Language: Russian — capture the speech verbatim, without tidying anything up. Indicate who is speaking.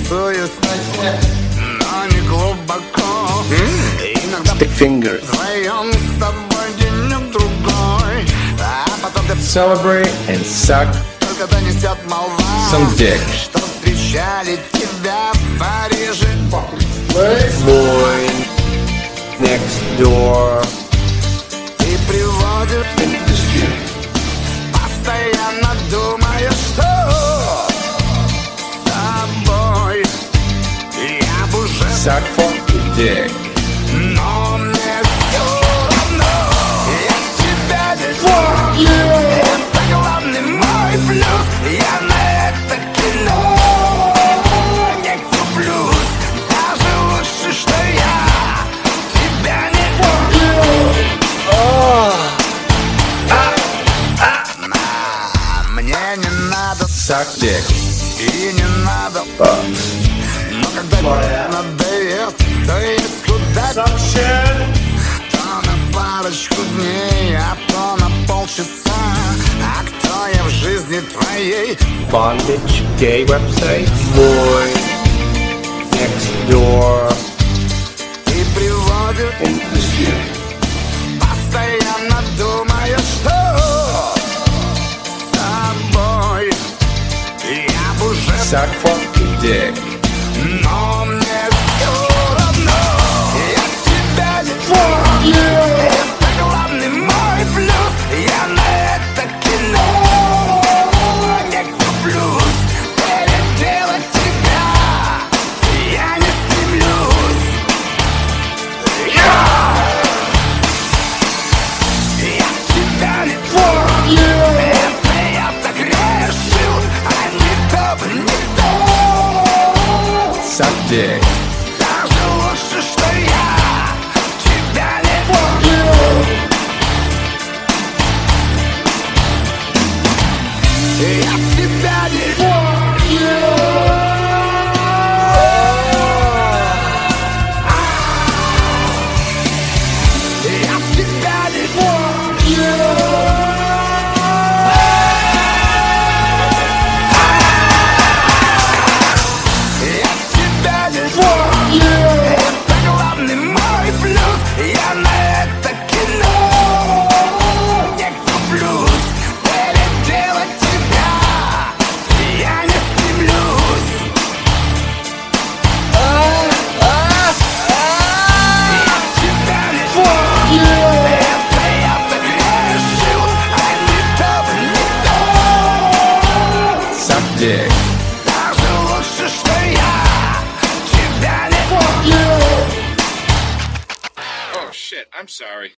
Speaker 1: Танцую с тобой, но не глубоко. Иногда
Speaker 2: Stick fingers.
Speaker 1: вдвоем с тобой денек-другой, а потом ты
Speaker 2: Celebrate and suck
Speaker 1: только донесет молва,
Speaker 2: some dick.
Speaker 1: что встречали тебя в Париже.
Speaker 2: Boy next door.
Speaker 1: И приводит, постоянно думаю, что с тобой я б уже,
Speaker 2: Suck fuck dick.
Speaker 1: но мне все равно. Я тебя люблю, это главный мой плюс. Я на это кино не куплюсь. Даже лучше, что я тебя не люблю. Мне не надо
Speaker 2: Suck dick.
Speaker 1: и не надо,
Speaker 2: Fuck.
Speaker 1: но когда надоест, то есть куда, то на парочку дней, а то на полчаса. А кто я в жизни твоей?
Speaker 2: Bondage gay website. Boy next door.
Speaker 1: И приводит, постоянно думаю, что с тобой я б уже,
Speaker 2: Suck fuck dick.
Speaker 1: но мне все равно. Я тебя люблю, это главный мой плюс. Я на это кино не куплюсь. Переделать тебя я не стремлюсь. Я, я тебя люблю, это я так решил, а никто бы никто.
Speaker 2: Suck dick.
Speaker 1: Даже лучше, что я тебя не люблю. Я тебя не люблю. Я тебя не люблю. Я тебя не люблю, это главный мой плюс. Я на это кино не куплюсь. Переделать тебя я не стремлюсь. Я тебя не люблю, это я так решил, а никто бы никто.
Speaker 2: Suck dick.
Speaker 1: Даже лучше, что я тебя не люблю.
Speaker 3: Oh shit, I'm sorry.